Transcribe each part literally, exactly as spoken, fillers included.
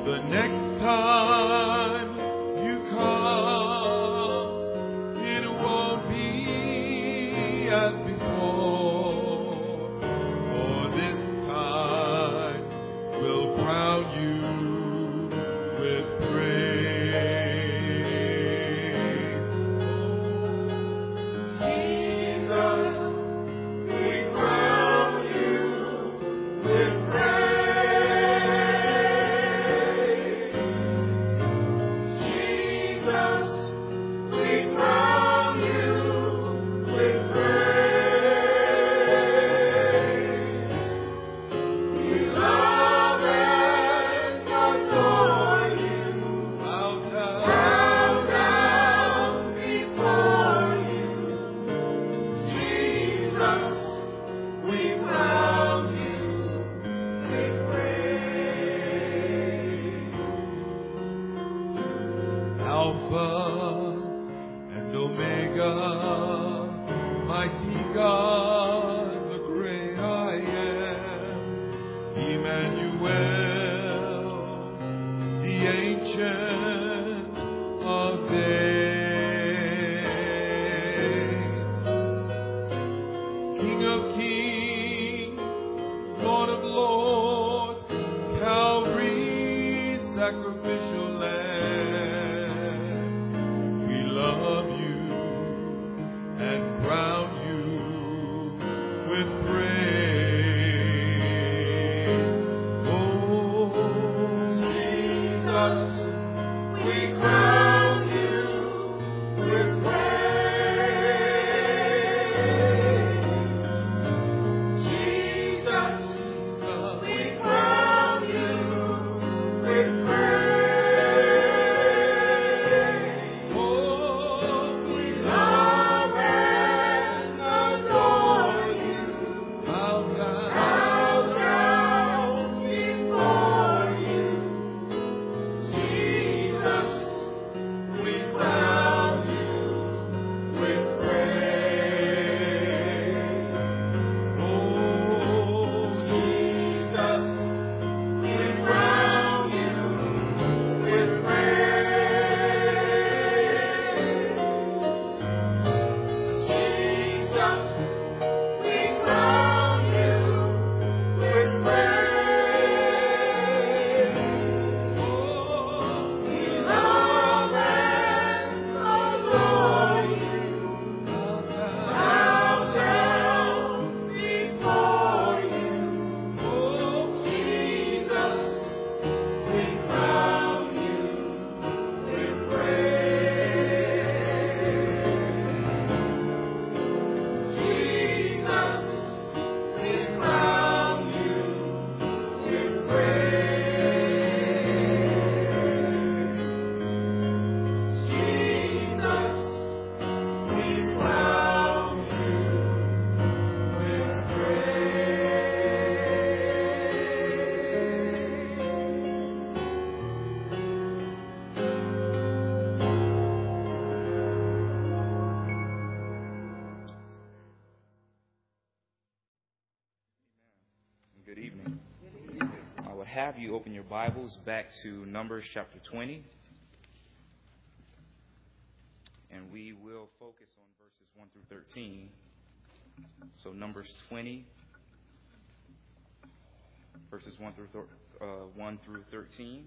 The next time you come, it won't be as before. For this time will crown you with praise. Jesus, we crown you with praise. Jesus, we crown you with praise. We love and adore you. Bow down, bow down before you. Jesus, we crown you with praise. Alpha and Omega, mighty God, the great I am, Emmanuel, the Ancient of Days, King of Kings, Lord of Lords, Calvary's sacrificial lamb. We love you and crown you with praise. Oh, Jesus, we crown you with praise. Jesus, we crown you with praise. Oh, we love and adore you. Bow down, bow down before you. Jesus, we crown you with praise. Oh, Jesus, we crown you with praise. Jesus, we crown you with praise. Oh, we love and adore you. Bow down before you. Oh, Jesus, we crown you with praise. Jesus, we crown you with praise. Jesus, we crown you with Good evening. I would have you open your Bibles back to Numbers chapter twenty. And we will focus on verses one through thirteen. So Numbers twenty, verses one through thir- uh, one through thirteen.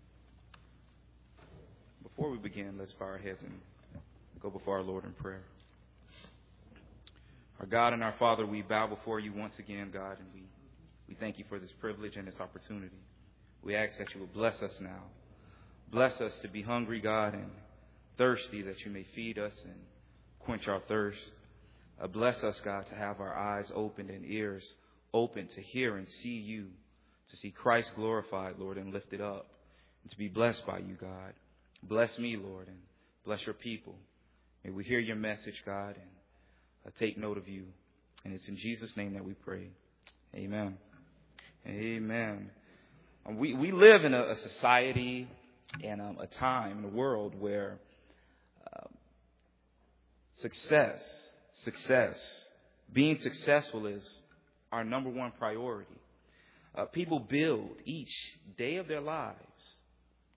Before we begin, let's bow our heads and go before our Lord in prayer. Our God and our Father, we bow before you once again, God, and we, we thank you for this privilege and this opportunity. We ask that you will bless us now. Bless us to be hungry, God, and thirsty, that you may feed us and quench our thirst. Uh, bless us, God, to have our eyes opened and ears open to hear and see you, to see Christ glorified, Lord, and lifted up, and to be blessed by you, God. Bless me, Lord, and bless your people. May we hear your message, God, and uh, take note of you. And it's in Jesus' name that we pray. Amen. Amen. Um, we, we live in a, a society and um, a time in a world where uh, success, success, being successful is our number one priority. Uh, people build each day of their lives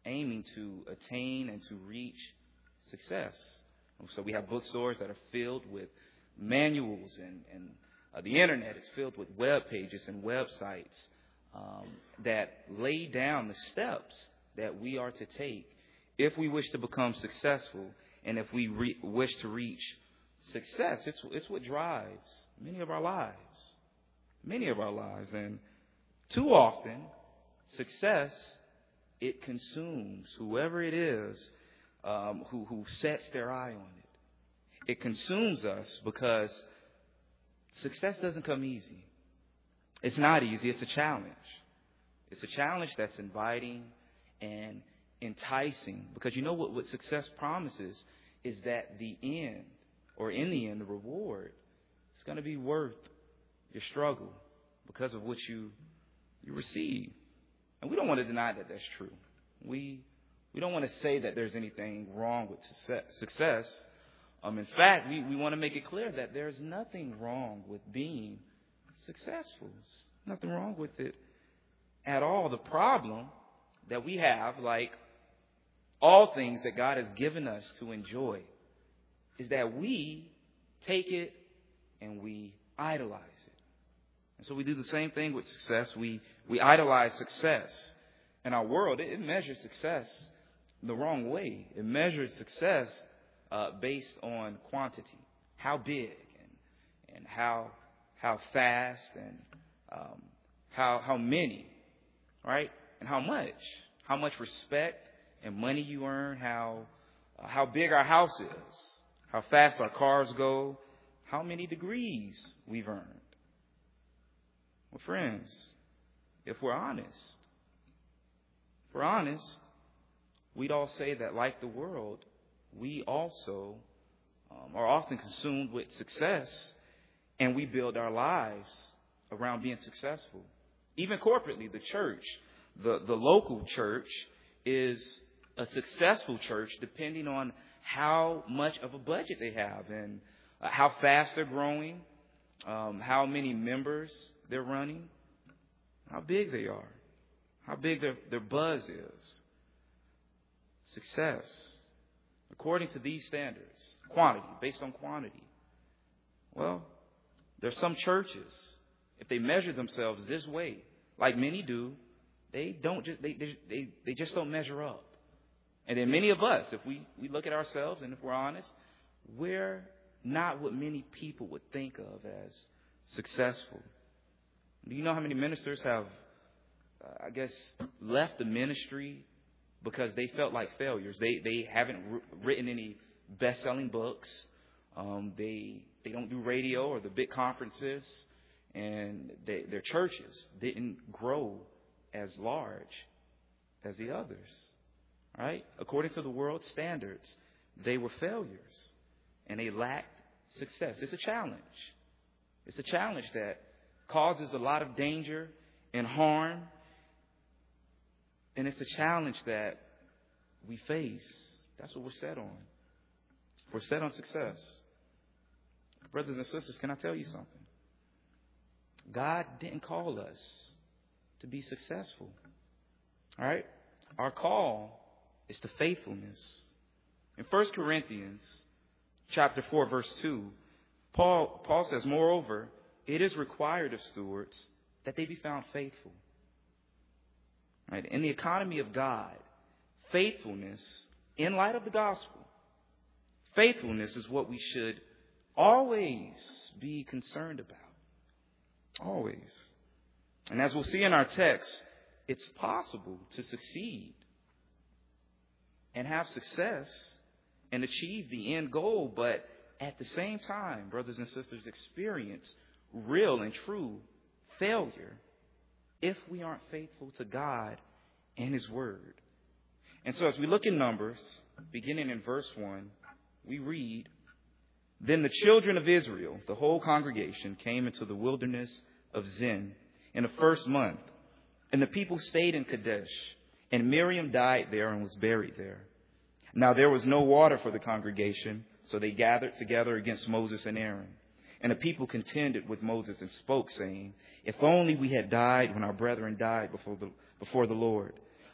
aiming to attain and to reach success. So we have bookstores that are filled with manuals, and, and uh, the internet is filled with web pages and websites um, that lay down the steps that we are to take if we wish to become successful and if we re- wish to reach success. It's, it's what drives many of our lives, many of our lives. And too often, success, it consumes whoever it is um, who, who sets their eye on it. It consumes us because success doesn't come easy. It's not easy. It's a challenge. It's a challenge that's inviting and enticing, because you know what, what success promises is that the end, or in the end, the reward, is going to be worth your struggle because of what you you receive. And we don't want to deny that that's true. We we don't want to say that there's anything wrong with success. Um, in fact, we, we want to make it clear that there's nothing wrong with being successful. There's nothing wrong with it at all. The problem that we have, like all things that God has given us to enjoy, is that we take it and we idolize it. And so we do the same thing with success. We we idolize success. In our world, it, it measures success the wrong way. It measures success uh, based on quantity, how big and and how how fast and um, how how many, right? And how much, how much respect and money you earn, how uh, how big our house is, how fast our cars go, how many degrees we've earned. Well, friends, if we're honest, if we're honest, we'd all say that, like the world, we also um, are often consumed with success, and we build our lives around being successful. Even corporately, the church, the, the local church, is a successful church depending on how much of a budget they have and uh, how fast they're growing, um, how many members they're running, how big they are, how big their, their buzz is. Success, according to these standards, quantity, based on quantity. Well, there's some churches, if they measure themselves this way, like many do, they don't just they they they, they just don't measure up. And then many of us, if we, we look at ourselves and if we're honest, we're not what many people would think of as successful. Do you know how many ministers have, uh, I guess, left the ministry because they felt like failures? They they haven't r- written any best-selling books. Um, they they don't do radio or the big conferences, and they, their churches didn't grow as large as the others. Right? According to the world's standards, they were failures, and they lacked success. It's a challenge. It's a challenge that causes a lot of danger and harm. And it's a challenge that we face. That's what we're set on. We're set on success. Brothers and sisters, can I tell you something? God didn't call us to be successful. All right? Our call is to faithfulness. In First Corinthians chapter four, verse two, Paul, Paul says, moreover, it is required of stewards that they be found faithful. Right? In the economy of God, faithfulness, in light of the gospel, faithfulness is what we should always be concerned about. Always. And as we'll see in our text, it's possible to succeed and have success and achieve the end goal, but at the same time, brothers and sisters, experience real and true failure if we aren't faithful to God and His Word. And so as we look in Numbers, beginning in verse one, we read, Then the children of Israel, the whole congregation, came into the wilderness of Zin in the first month, and the people stayed in Kadesh, and Miriam died there and was buried there. Now there was no water for the congregation, so they gathered together against Moses and Aaron. And the people contended with Moses and spoke, saying, If only we had died when our brethren died before the, before the Lord.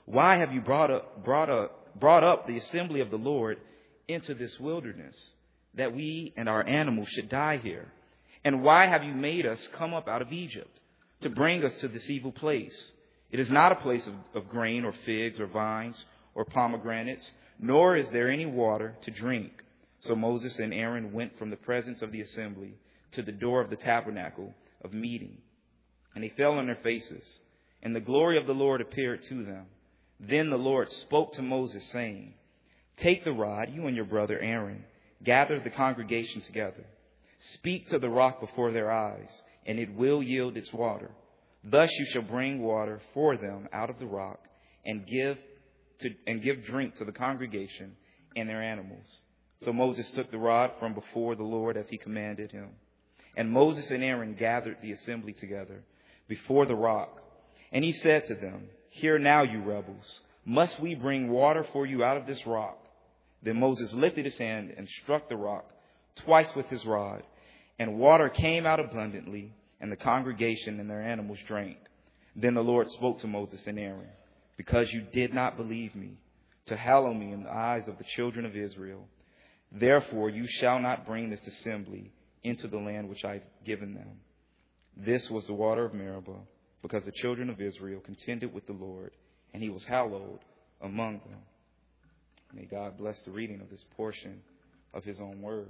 Why have you brought up, brought up, brought up the assembly of the Lord into this wilderness, that we and our animals should die here? And why have you made us come up out of Egypt to bring us to this evil place? It is not a place of, of grain or figs or vines or pomegranates, nor is there any water to drink. So Moses and Aaron went from the presence of the assembly to the door of the tabernacle of meeting. And they fell on their faces, and the glory of the Lord appeared to them. Then the Lord spoke to Moses, saying, Take the rod, you and your brother Aaron, gather the congregation together. Speak to the rock before their eyes, and it will yield its water. Thus you shall bring water for them out of the rock, and give to and give drink to the congregation and their animals. So Moses took the rod from before the Lord as he commanded him. And Moses and Aaron gathered the assembly together before the rock. And he said to them, Hear now, you rebels, must we bring water for you out of this rock? Then Moses lifted his hand and struck the rock twice with his rod, and water came out abundantly, and the congregation and their animals drank. Then the Lord spoke to Moses and Aaron, Because you did not believe me, to hallow me in the eyes of the children of Israel, therefore you shall not bring this assembly into the land which I have given them. This was the water of Meribah, because the children of Israel contended with the Lord, and he was hallowed among them. May God bless the reading of this portion of his own word.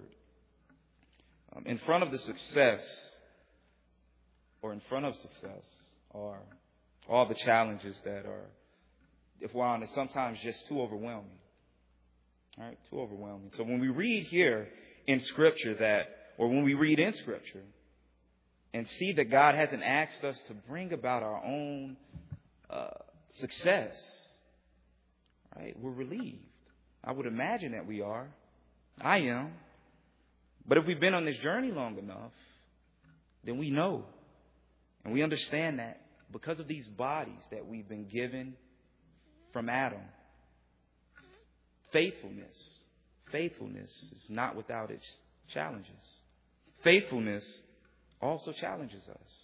Um, in front of the success, or in front of success, are all the challenges that are, if we're honest, sometimes just too overwhelming. All right, too overwhelming. So when we read here in Scripture that, or when we read in Scripture and see that God hasn't asked us to bring about our own uh, success, right, we're relieved. I would imagine that we are. I am. But if we've been on this journey long enough, then we know and we understand that because of these bodies that we've been given from Adam, faithfulness, faithfulness is not without its challenges. Faithfulness also challenges us.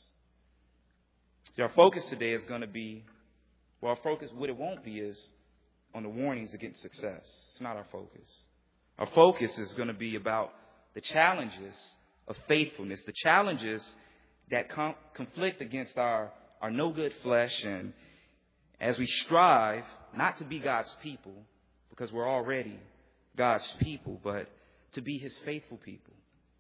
See, our focus today is going to be, well, our focus, what it won't be is on the warnings against success. It's not our focus. Our focus is going to be about the challenges of faithfulness, the challenges that com- conflict against our, our no-good flesh, and as we strive not to be God's people, because we're already God's people, but to be his faithful people.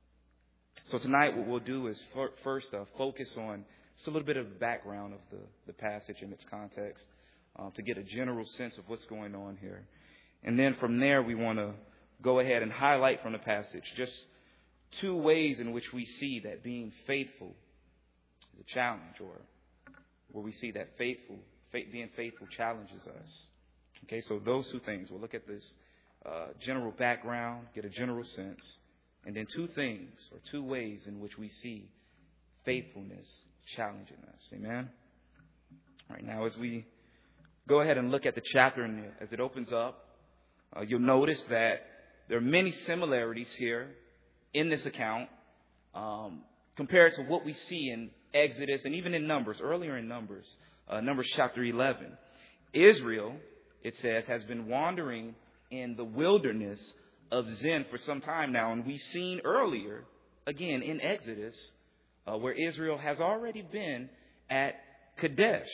So tonight what we'll do is for, first uh, focus on just a little bit of the background of the, the passage and its context, um, to get a general sense of what's going on here. And then from there we want to go ahead and highlight from the passage just two ways in which we see that being faithful is a challenge, or where we see that faithful, faith, being faithful challenges us. Okay, so those two things. We'll look at this uh, general background, get a general sense, and then two things or two ways in which we see faithfulness challenging us. Amen? All right, now as we go ahead and look at the chapter and as it opens up, uh, you'll notice that there are many similarities here in this account um, compared to what we see in Exodus and even in Numbers, earlier in Numbers, uh, Numbers chapter eleven. Israel, it says, has been wandering in the wilderness of Zin for some time now. And we've seen earlier, again, in Exodus, uh, where Israel has already been at Kadesh.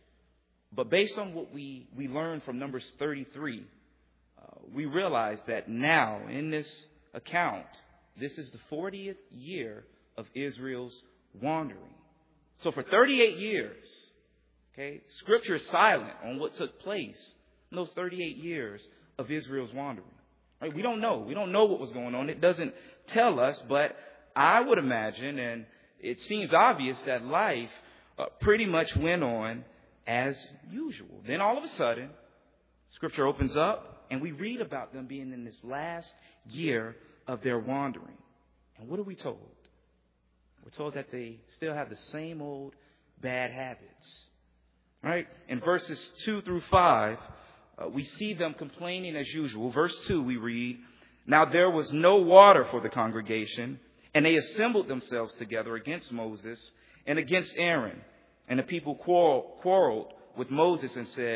But based on what we, we learned from Numbers thirty-three, uh, we realize that now in this account, this is the fortieth year of Israel's wandering. So for thirty-eight years, okay, Scripture is silent on what took place in those thirty-eight years of Israel's wandering. Right? We don't know. We don't know what was going on. It doesn't tell us, but I would imagine, and it seems obvious, that life uh, pretty much went on as usual. Then all of a sudden, Scripture opens up and we read about them being in this last year of their wandering. And what are we told? We're told that they still have the same old bad habits. Right? In verses two through five, uh, we see them complaining as usual. Verse two, we read, Now there was no water for the congregation, and they assembled themselves together against Moses and against Aaron. And the people quarrel, quarreled with Moses and said,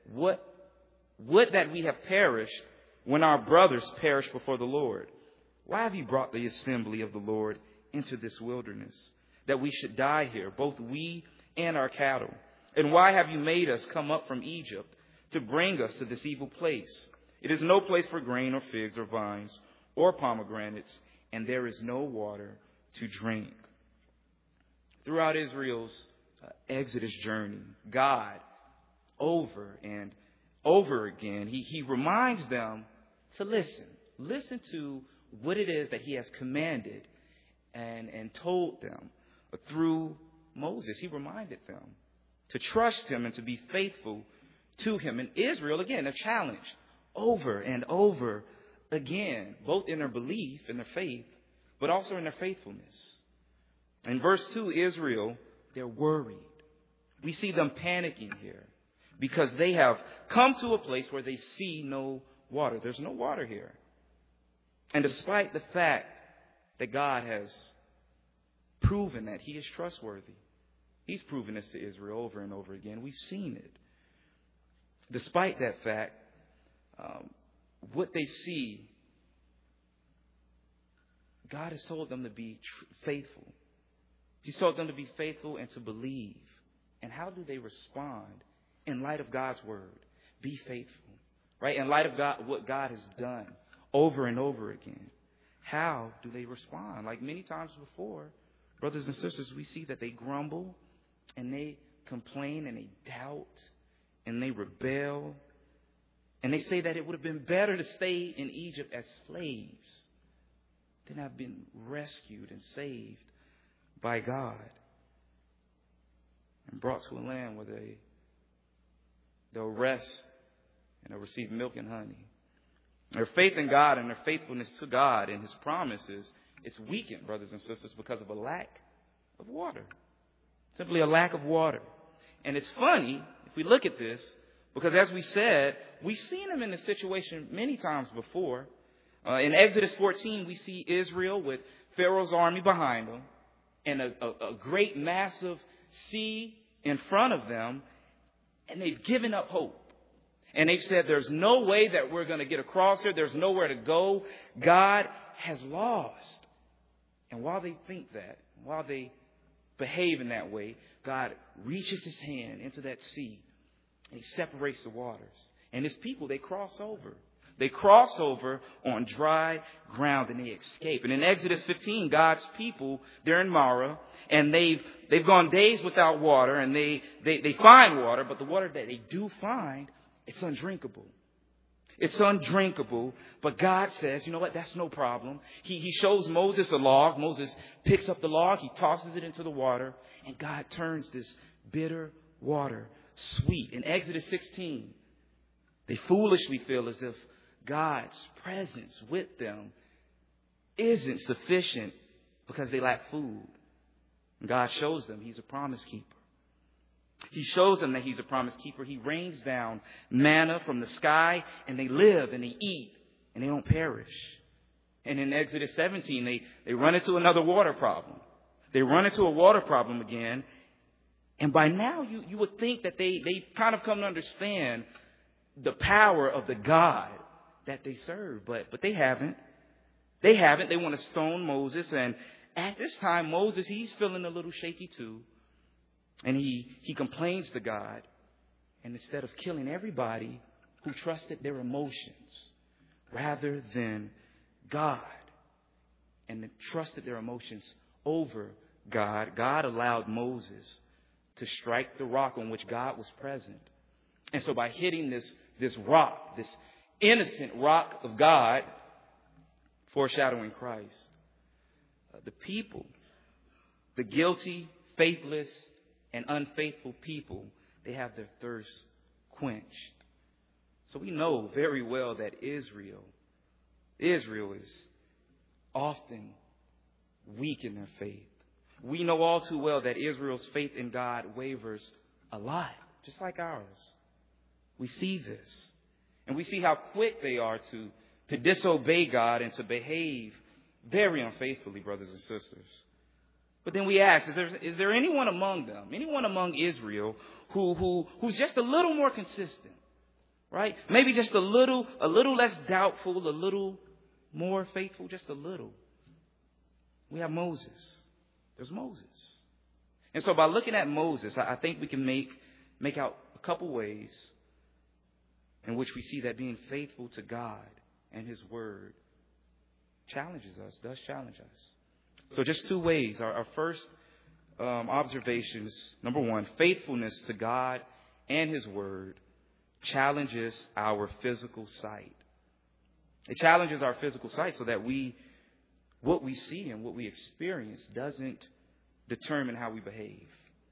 what, would that we have perished when our brothers perished before the Lord. Why have you brought the assembly of the Lord into this wilderness, that we should die here, both we and our cattle? And why have you made us come up from Egypt to bring us to this evil place? It is no place for grain or figs or vines or pomegranates, and there is no water to drink. Throughout Israel's uh, Exodus journey, God, over and over again, he, he reminds them to listen. Listen to what it is that he has commanded and, and told them through Moses. He reminded them to trust him and to be faithful to him. And Israel, again, a challenge over and over again, both in their belief, in their faith, but also in their faithfulness. In verse two, Israel, they're worried. We see them panicking here because they have come to a place where they see no water. There's no water here. And despite the fact that God has proven that he is trustworthy, he's proven this to Israel over and over again. We've seen it. Despite that fact, um, what they see, God has told them to be tr- faithful. He's told them to be faithful and to believe. And how do they respond in light of God's word? Be faithful, right? In light of God, what God has done over and over again. How do they respond? Like many times before, brothers and sisters, we see that they grumble and they complain and they doubt and they rebel. And they say that it would have been better to stay in Egypt as slaves than have been rescued and saved by God and brought to a land where they, they'll rest and they'll receive milk and honey. Their faith in God and their faithfulness to God and his promises, it's weakened, brothers and sisters, because of a lack of water. Simply a lack of water. And it's funny, if we look at this, because as we said, we've seen them in this situation many times before. Uh, in Exodus fourteen, we see Israel with Pharaoh's army behind them and a, a, a great massive sea in front of them. And they've given up hope. And they've said, there's no way that we're going to get across here. There's nowhere to go. God has lost. And while they think that, while they behave in that way, God reaches his hand into that sea and he separates the waters. And his people, they cross over. They cross over on dry ground and they escape. And in Exodus fifteen, God's people, they're in Marah and they've they've gone days without water and they, they, they find water, but the water that they do find, it's undrinkable. It's undrinkable. But God says, you know what? That's no problem. He, he shows Moses a log. Moses picks up the log. He tosses it into the water. And God turns this bitter water sweet. In Exodus sixteen, they foolishly feel as if God's presence with them isn't sufficient because they lack food. And God shows them he's a promise keeper. He shows them that he's a promise keeper. He rains down manna from the sky and they live and they eat and they don't perish. And in Exodus seventeen, they, they run into another water problem. They run into a water problem again. And by now you, you would think that they, they kind of come to understand the power of the God that they serve. But, but they haven't. They haven't. They want to stone Moses. And at this time, Moses, he's feeling a little shaky too. And he, he complains to God. And instead of killing everybody who trusted their emotions rather than God and trusted their emotions over God, God allowed Moses to strike the rock on which God was present. And so by hitting this, this rock, this innocent rock of God, foreshadowing Christ, uh, the people, the guilty, faithless, and unfaithful people, they have their thirst quenched. So we know very well that Israel, Israel is often weak in their faith. We know all too well that Israel's faith in God wavers a lot, just like ours. We see this. And we see how quick they are to, to disobey God and to behave very unfaithfully, brothers and sisters. But then we ask, is there, is there anyone among them, anyone among Israel who, who, who's just a little more consistent, right? Maybe just a little, a little less doubtful, a little more faithful, just a little. We have Moses. There's Moses. And so by looking at Moses, I think we can make, make out a couple ways in which we see that being faithful to God and His Word challenges us, does challenge us. So just two ways. Our, our first um, observation is, number one, faithfulness to God and His Word challenges our physical sight. It challenges our physical sight so that we, what we see and what we experience doesn't determine how we behave.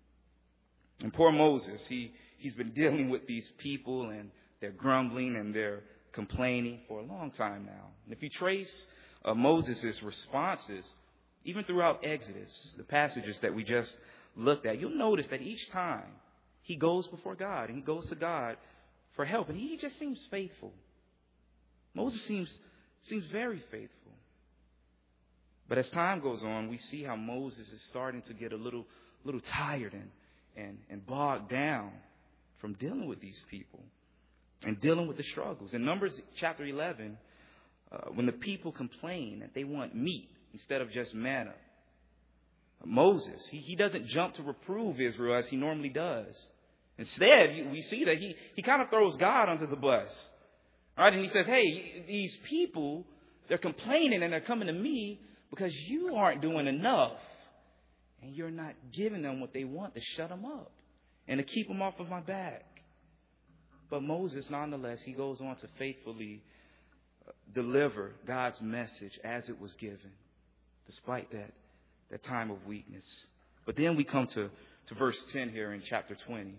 And poor Moses, he, he's been dealing with these people and they're grumbling and they're complaining for a long time now. And if you trace uh, Moses' responses, even throughout Exodus, the passages that we just looked at, you'll notice that each time he goes before God and he goes to God for help. And he just seems faithful. Moses seems, seems very faithful. But as time goes on, we see how Moses is starting to get a little, little tired and, and, and bogged down from dealing with these people and dealing with the struggles. In Numbers chapter eleven, uh, when the people complain that they want meat instead of just manna, Moses, he, he doesn't jump to reprove Israel as he normally does. Instead, we see that he, he kind of throws God under the bus. All right, and he says, hey, these people, they're complaining and they're coming to me because you aren't doing enough. And you're not giving them what they want to shut them up and to keep them off of my back. But Moses, nonetheless, he goes on to faithfully deliver God's message as it was given, despite that, that time of weakness. But then we come to, to verse ten here in chapter twenty.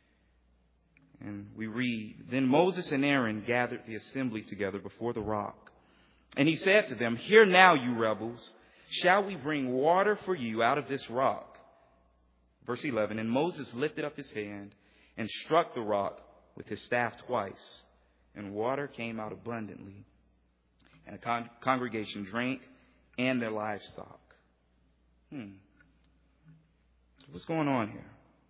And we read, Then Moses and Aaron gathered the assembly together before the rock. And he said to them, Hear now, you rebels, shall we bring water for you out of this rock? Verse eleven, And Moses lifted up his hand and struck the rock with his staff twice, and water came out abundantly. And the con- congregation drank and their livestock. Hmm. What's going on here?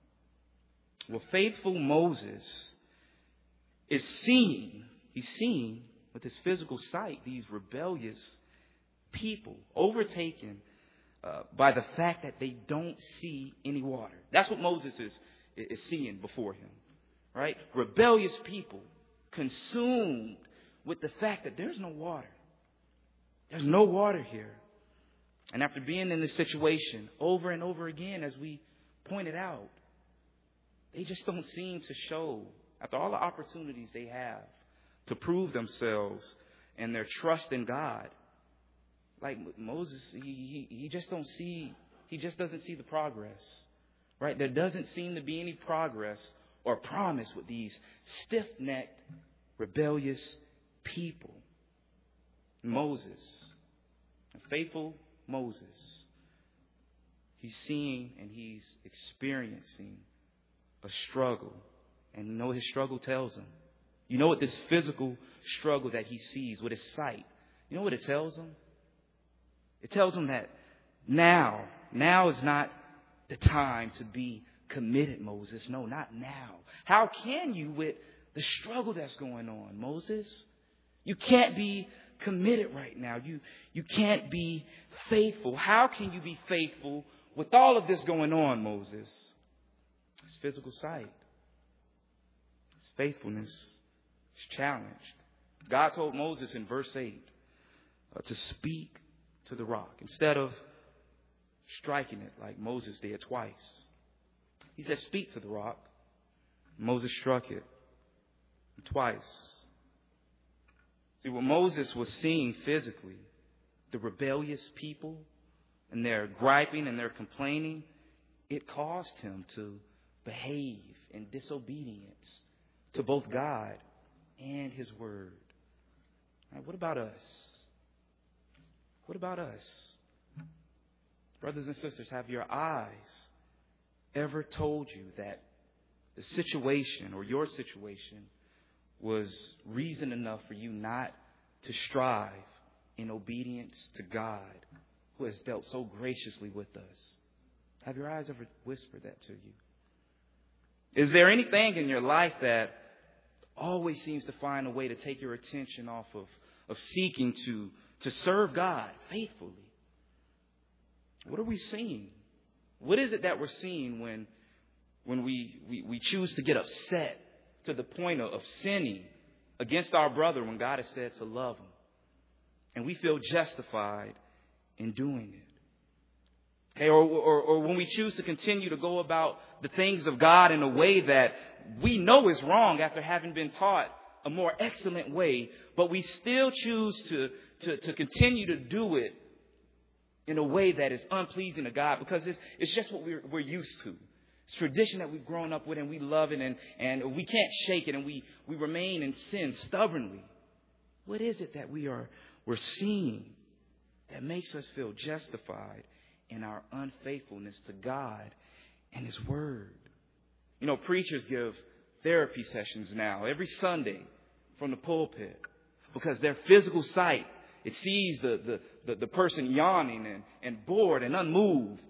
Well, faithful Moses is seeing, he's seeing with his physical sight these rebellious people overtaken uh, by the fact that they don't see any water. That's what Moses is, is seeing before him, right? Rebellious people consumed with the fact that there's no water. There's no water here. And after being in this situation over and over again, as we pointed out, they just don't seem to show, after all the opportunities they have to prove themselves and their trust in God. Like Moses, he, he, he just don't see, he just doesn't see the progress, right? There doesn't seem to be any progress or promise with these stiff-necked, rebellious people. Moses, a faithful Moses, he's seeing and he's experiencing a struggle. And you know what his struggle tells him? You know what this physical struggle that he sees with his sight, you know what it tells him? It tells him that now, now is not the time to be committed, Moses. No, not now. How can you with the struggle that's going on, Moses? You can't be committed right now. You, you can't be faithful. How can you be faithful with all of this going on, Moses? His physical sight, his faithfulness is challenged. God told Moses in verse eight uh, to speak to the rock instead of striking it like Moses did twice. He said, speak to the rock. Moses struck it twice. See, what Moses was seeing physically, the rebellious people and their griping and their complaining, it caused him to behave in disobedience to both God and His Word. Right, what about us? What about us? Brothers and sisters, have your eyes ever told you that the situation or your situation was reason enough for you not to strive in obedience to God, who has dealt so graciously with us? Have your eyes ever whispered that to you? Is there anything in your life that always seems to find a way to take your attention off of, of seeking to, to serve God faithfully. What are we seeing? What is it that we're seeing when, when we, we, we choose to get upset to the point of, of sinning against our brother when God has said to love him? And we feel justified in doing it. Okay, or, or, or when we choose to continue to go about the things of God in a way that we know is wrong after having been taught a more excellent way, but we still choose to, to, to continue to do it in a way that is unpleasing to God because it's, it's just what we're, we're used to. It's tradition that we've grown up with and we love it and, and we can't shake it and we, we remain in sin stubbornly. What is it that we are we're seeing that makes us feel justified in our unfaithfulness to God and His Word? You know, preachers give therapy sessions now every Sunday from the pulpit because their physical sight, it sees the, the, the, the person yawning and, and bored and unmoved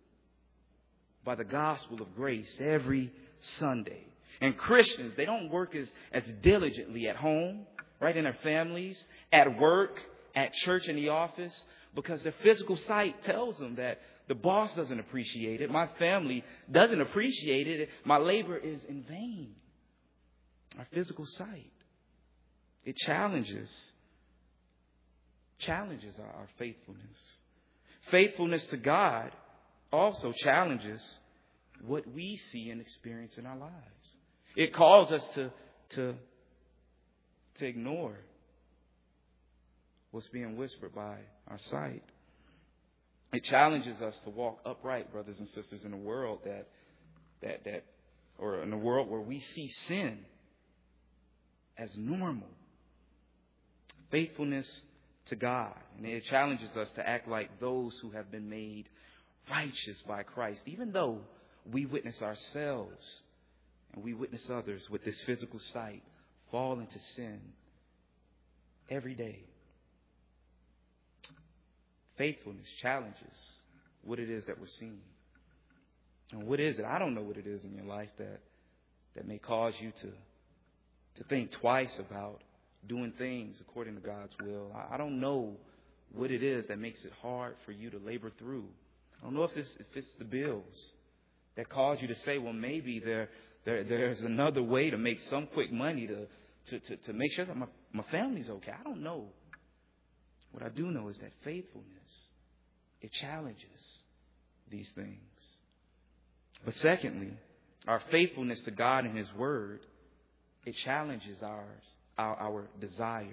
by the gospel of grace every Sunday. And Christians, they don't work as, as diligently at home, right, in their families, at work, at church, in the office, because their physical sight tells them that the boss doesn't appreciate it. My family doesn't appreciate it. My labor is in vain. Our physical sight, it challenges, challenges our, our faithfulness. Faithfulness to God also challenges what we see and experience in our lives. It calls us to, to, to ignore what's being whispered by our sight. It challenges us to walk upright, brothers and sisters, in a world that, that, that, or in a world where we see sin as normal. Faithfulness to God. And it challenges us to act like those who have been made righteous by Christ, even though we witness ourselves and we witness others with this physical sight fall into sin every day. Faithfulness challenges what it is that we're seeing. And what is it? I don't know what it is in your life that, that may cause you to, to think twice about doing things according to God's will. I, I don't know what it is that makes it hard for you to labor through. I don't know if it's, if it's the bills that cause you to say, well, maybe there, there there's another way to make some quick money to, to, to, to make sure that my, my family's okay. I don't know. What I do know is that faithfulness, it challenges these things. But secondly, our faithfulness to God and His Word, it challenges ours, our, our desires.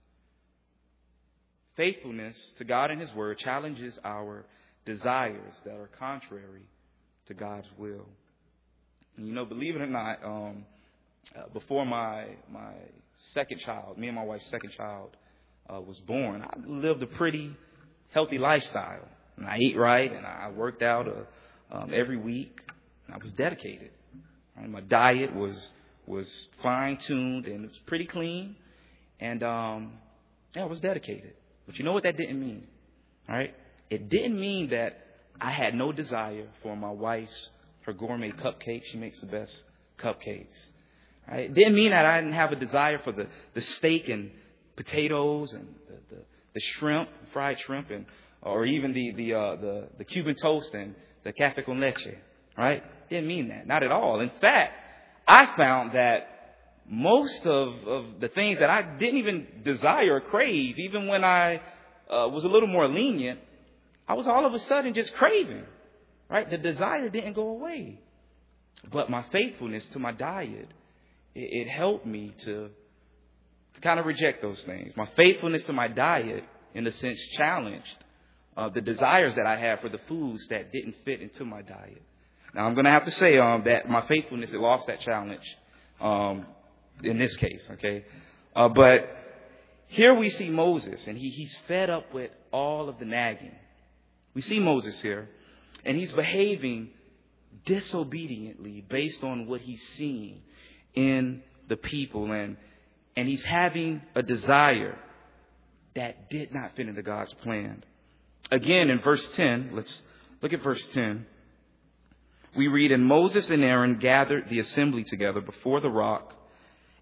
Faithfulness to God and His Word challenges our desires that are contrary to God's will. And you know, believe it or not, um, uh, before my my second child, me and my wife's second child uh, was born, I lived a pretty healthy lifestyle. And I ate right, and I worked out uh, um, every week. And I was dedicated. And my diet was was fine tuned and it was pretty clean. And um, yeah, I was dedicated. But you know what that didn't mean, all right? It didn't mean that I had no desire for my wife's, her gourmet cupcakes. She makes the best cupcakes. Right? It didn't mean that I didn't have a desire for the, the steak and potatoes and the, the, the shrimp, fried shrimp, and or even the the, uh, the the Cuban toast and the café con leche. Right? Didn't mean that. Not at all. In fact, I found that most of, of the things that I didn't even desire or crave, even when I uh, was a little more lenient, I was all of a sudden just craving, right? The desire didn't go away. But my faithfulness to my diet, it, it helped me to, to kind of reject those things. My faithfulness to my diet, in a sense, challenged uh, the desires that I had for the foods that didn't fit into my diet. Now, I'm going to have to say um, that my faithfulness, it lost that challenge um, in this case, okay? Uh, but here we see Moses, and he, he's fed up with all of the nagging. We see Moses here, and he's behaving disobediently based on what he's seeing in the people. And, and he's having a desire that did not fit into God's plan. Again, in verse ten, let's look at verse ten. We read, and Moses and Aaron gathered the assembly together before the rock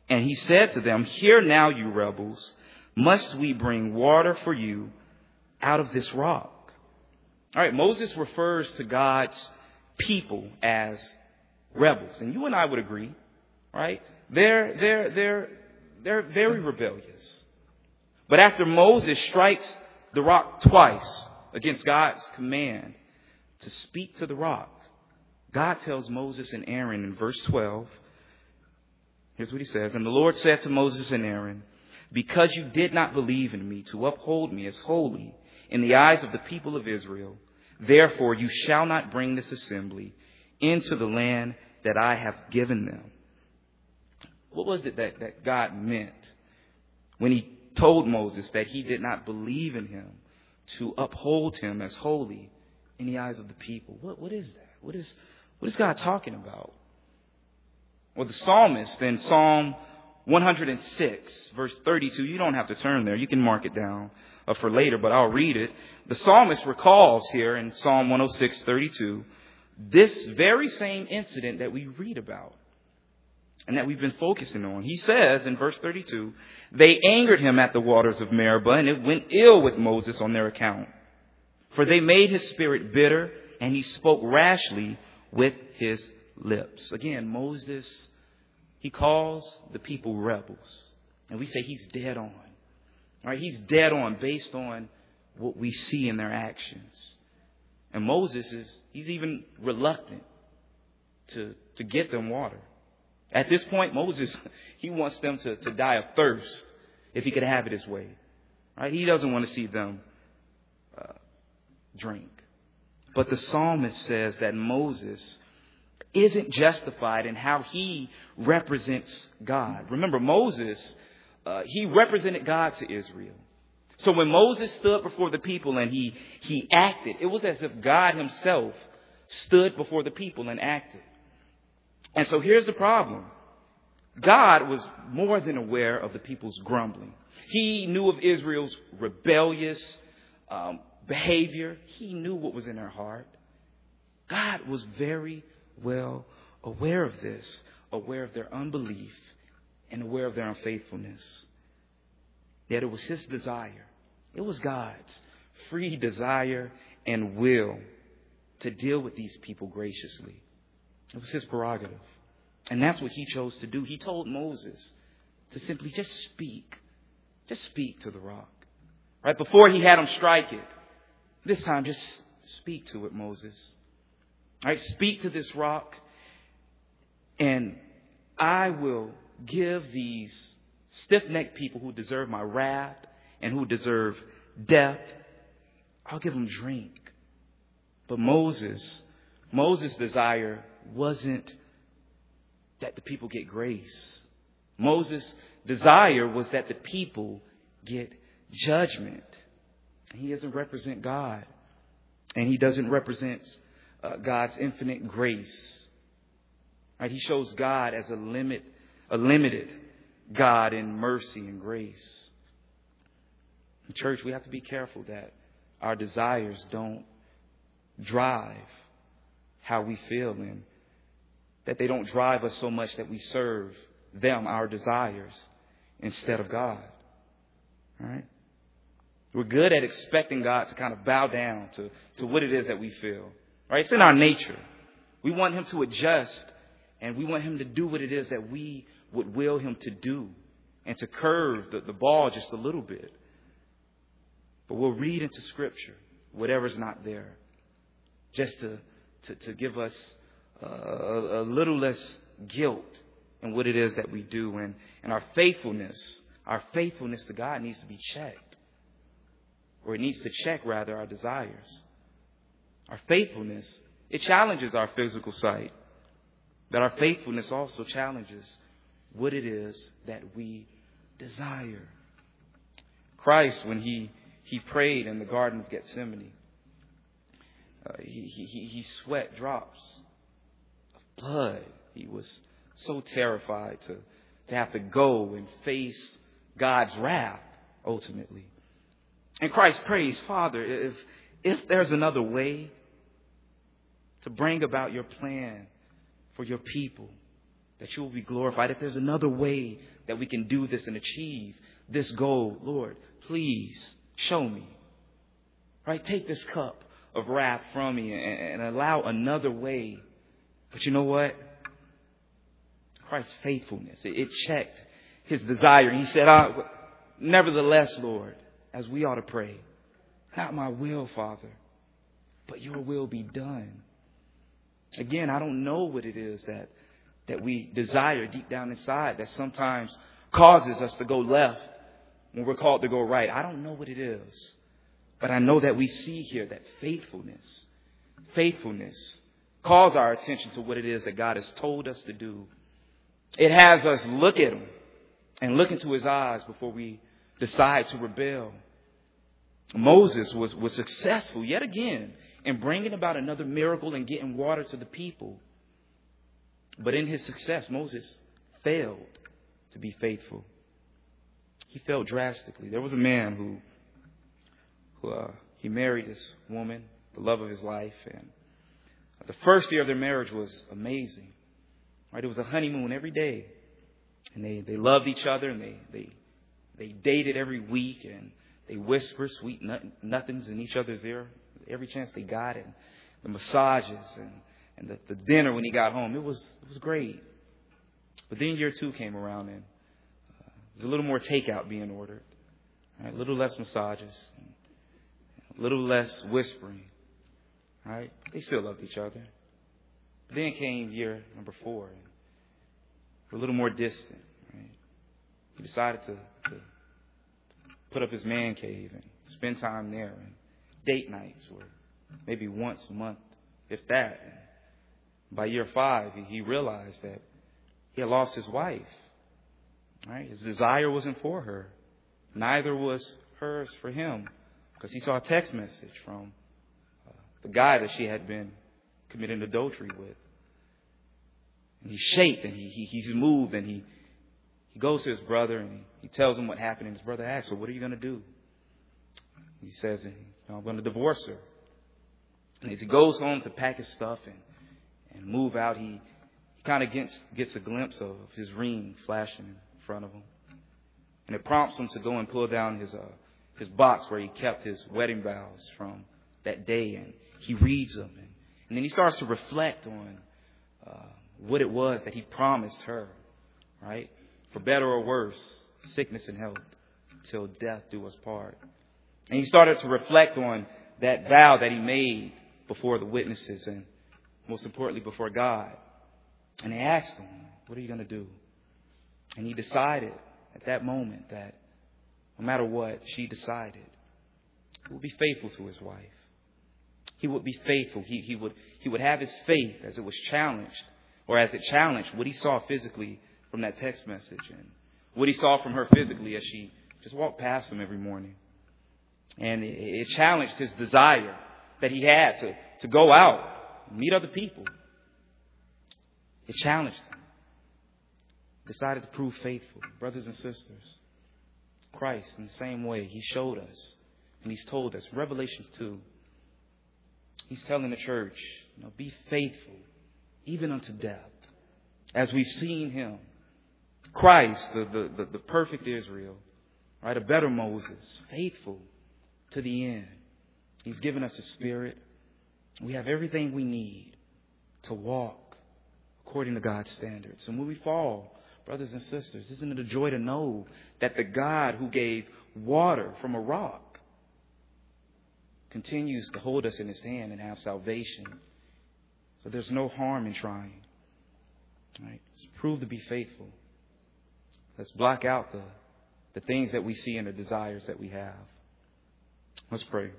And he said to them, "Hear now, you rebels, must we bring water for you out of this rock?" All right, Moses refers to God's people as rebels. And you and I would agree, right? They're, they're, they're, they're very rebellious. But after Moses strikes the rock twice against God's command to speak to the rock, God tells Moses and Aaron in verse twelve, here's what he says. "And the Lord said to Moses and Aaron, because you did not believe in me to uphold me as holy in the eyes of the people of Israel, therefore you shall not bring this assembly into the land that I have given them." What was it that, that God meant when he told Moses that he did not believe in him to uphold him as holy in the eyes of the people? What, what is that? What is, what is God talking about? Well, the psalmist in Psalm one hundred six, verse thirty-two, you don't have to turn there. You can mark it down uh, for later, but I'll read it. The psalmist recalls here in Psalm one oh six, thirty-two, this very same incident that we read about and that we've been focusing on. He says in verse thirty-two, "They angered him at the waters of Meribah, and it went ill with Moses on their account. For they made his spirit bitter, and he spoke rashly with his lips." Again, Moses, he calls the people rebels. And we say he's dead on. All right, he's dead on based on what we see in their actions. And Moses is, he's even reluctant to, to get them water. At this point, Moses, he wants them to, to die of thirst if he could have it his way. All right, he doesn't want to see them uh, drink. But the psalmist says that Moses isn't justified in how he represents God. Remember, Moses, uh, he represented God to Israel. So when Moses stood before the people and he, he acted, it was as if God himself stood before the people and acted. And so here's the problem. God was more than aware of the people's grumbling. He knew of Israel's rebellious um, behavior. He knew what was in their heart. God was very well aware of this, aware of their unbelief and aware of their unfaithfulness. Yet it was his desire. It was God's free desire and will to deal with these people graciously. It was his prerogative. And that's what he chose to do. He told Moses to simply just speak. Just speak to the rock. Right before he had him strike it. This time, just speak to it, Moses. All right, speak to this rock, and I will give these stiff-necked people who deserve my wrath and who deserve death, I'll give them drink. But Moses, Moses' desire wasn't that the people get grace. Moses' desire was that the people get judgment. He doesn't represent God, and he doesn't represent uh, God's infinite grace. Right? He shows God as a limit, a limited God in mercy and grace. In church, we have to be careful that our desires don't drive how we feel, and that they don't drive us so much that we serve them, our desires, instead of God. All right? We're good at expecting God to kind of bow down to, to what it is that we feel. Right? It's in our nature. We want him to adjust, and we want him to do what it is that we would will him to do, and to curve the, the ball just a little bit. But we'll read into Scripture whatever's not there, just to, to, to give us uh, a, a little less guilt in what it is that we do. And, and our faithfulness, our faithfulness to God needs to be checked. Or it needs to check, rather, our desires. Our faithfulness, it challenges our physical sight. But our faithfulness also challenges what it is that we desire. Christ, when he, he prayed in the Garden of Gethsemane, uh, he, he, he sweat drops of blood. He was so terrified to, to have to go and face God's wrath ultimately. And Christ prays, Father, if, if there's another way to bring about your plan for your people, that you will be glorified. If there's another way that we can do this and achieve this goal, Lord, please show me. Right? Take this cup of wrath from me and, and allow another way. But you know what? Christ's faithfulness, it, it checked his desire. He said, I, nevertheless, Lord, as we ought to pray, not my will, Father, but your will be done. Again, I don't know what it is that, that we desire deep down inside that sometimes causes us to go left when we're called to go right. I don't know what it is. But I know that we see here that faithfulness, faithfulness calls our attention to what it is that God has told us to do. It has us look at him and look into his eyes before we decide to rebel. Moses was, was successful yet again in bringing about another miracle and getting water to the people. But in his success, Moses failed to be faithful. He failed drastically. There was a man who Who, uh, he married this woman, the love of his life, and the first year of their marriage was amazing. Right? It was a honeymoon every day, and they, they loved each other, and they they they dated every week, and they whispered sweet not- nothings in each other's ear every chance they got, and the massages and and the, the dinner when he got home. It was it was great. But then year two came around, and uh, there's a little more takeout being ordered, right? A little less massages. And, a little less whispering, right? They still loved each other. But then came year number four, and a little more distant, right? He decided to, to put up his man cave and spend time there, and date nights were maybe once a month, if that. And by year five, he, he realized that he had lost his wife, right? His desire wasn't for her. Neither was hers for him. Because he saw a text message from uh, the guy that she had been committing adultery with. And he's shaped and he, he he's moved and he, he goes to his brother and he, he tells him what happened. And his brother asks, so what are you going to do? He says, you know, I'm going to divorce her. And as he goes home to pack his stuff and, and move out, he, he kind of gets, gets a glimpse of his ring flashing in front of him. And it prompts him to go and pull down his... Uh, his box where he kept his wedding vows from that day, and he reads them, and, and then he starts to reflect on uh, what it was that he promised her, right? For better or worse, sickness and health, till death do us part. And he started to reflect on that vow that he made before the witnesses and most importantly before God. And they asked him, what are you going to do? And he decided at that moment that no matter what, she decided he would be faithful to his wife. He would be faithful. He, he would he would have his faith as it was challenged, or as it challenged what he saw physically from that text message and what he saw from her physically as she just walked past him every morning. And it, it challenged his desire that he had to, to go out and meet other people. It challenged him. Decided to prove faithful. Brothers and sisters, Christ, in the same way, he showed us and he's told us, Revelation two, he's telling the church, you know, be faithful even unto death. As we've seen him, Christ, the, the, the, the perfect Israel, right, a better Moses, faithful to the end. He's given us a spirit. We have everything we need to walk according to God's standards. And when we fall, brothers and sisters, isn't it a joy to know that the God who gave water from a rock continues to hold us in his hand and have salvation? So there's no harm in trying. Right? Let's prove to be faithful. Let's block out the, the things that we see and the desires that we have. Let's pray.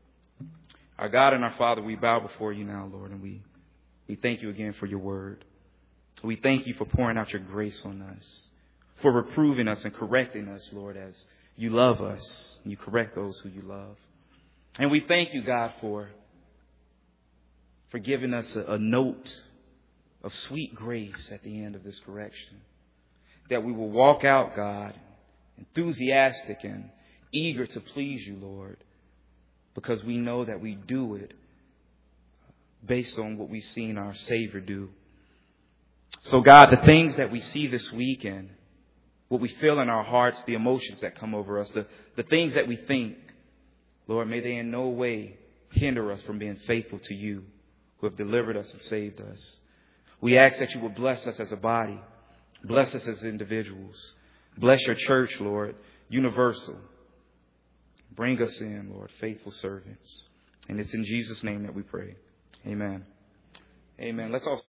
Our God and our Father, we bow before you now, Lord, and we, we thank you again for your word. We thank you for pouring out your grace on us, for reproving us and correcting us, Lord, as you love us and you correct those who you love. And we thank you, God, for, for giving us a, a note of sweet grace at the end of this correction, that we will walk out, God, enthusiastic and eager to please you, Lord, because we know that we do it based on what we've seen our Savior do. So God, the things that we see this week and what we feel in our hearts, the emotions that come over us, the, the things that we think, Lord, may they in no way hinder us from being faithful to you who have delivered us and saved us. We ask that you will bless us as a body. Bless us as individuals. Bless your church, Lord, universal. Bring us in, Lord, faithful servants. And it's in Jesus' name that we pray. Amen. Amen. Let's all